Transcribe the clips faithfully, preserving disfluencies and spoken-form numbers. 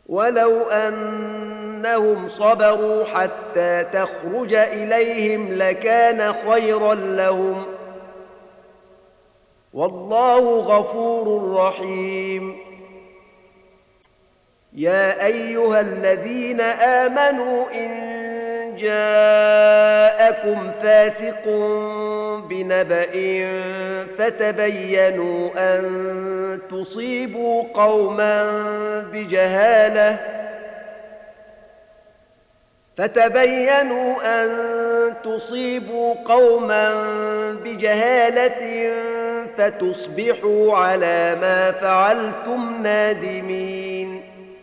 ولو أنهم صبروا حتى تخرج إليهم لكان خيرا لهم، والله غفور رحيم. يا أيها الذين آمنوا إن جاءكم فاسق بنبأ فتبينوا أن تصيبوا قوما بجهالة فتبينوا أن تصيبوا قوما بجهالة فتصبحوا على ما فعلتم نادمين.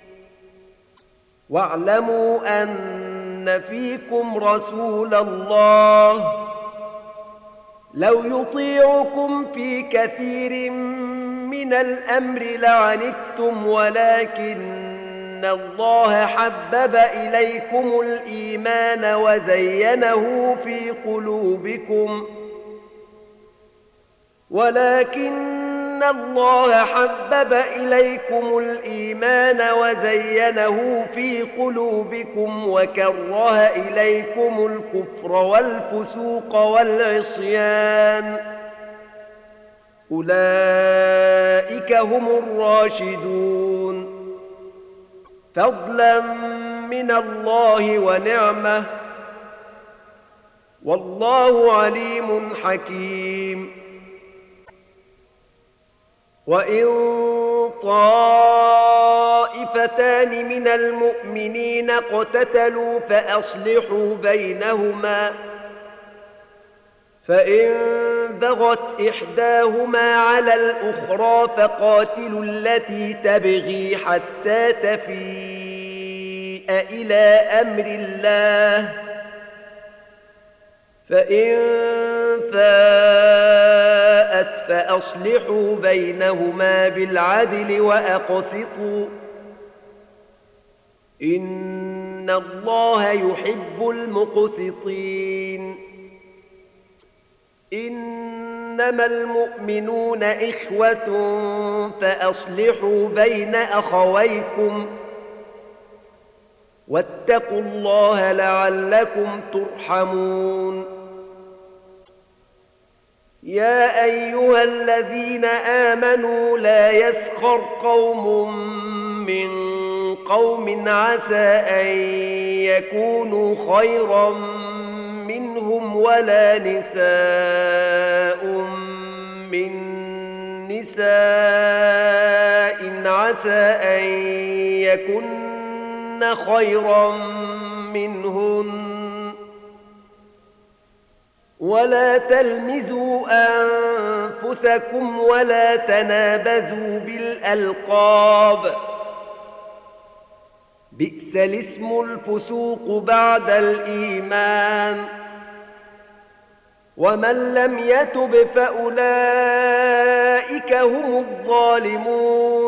واعلموا أن فيكم رسول الله لو يطيعكم في كثير من الأمر لعنتم، ولكن الله حبب إليكم الإيمان وزينه في قلوبكم ولكن الله حبب إليكم الإيمان وزينه في قلوبكم وكره إليكم الكفر والفسوق والعصيان، أولئك هم الراشدون، فضلا من الله ونعمة، والله عليم حكيم. وإن طائفتان من المؤمنين اقتتلوا فأصلحوا بينهما، فإن بغت إحداهما على الأخرى فقاتلوا التي تبغي حتى تفيء إلى أمر الله، فإن فاءت فأصلحوا بينهما بالعدل وأقسطوا، إن الله يحب المقسطين. إنما المؤمنون إخوة فأصلحوا بين أخويكم واتقوا الله لعلكم ترحمون. يا أيها الذين آمنوا لا يسخر قوم من قوم عسى أن يكونوا خيرا منهم ولا نساء من نساء عسى أن يكن خيرا منهن، ولا تلمزوا أنفسكم ولا تنابزوا بالألقاب، بئس الاسم الفسوق بعد الإيمان، ومن لم يتب فأولئك هم الظالمون.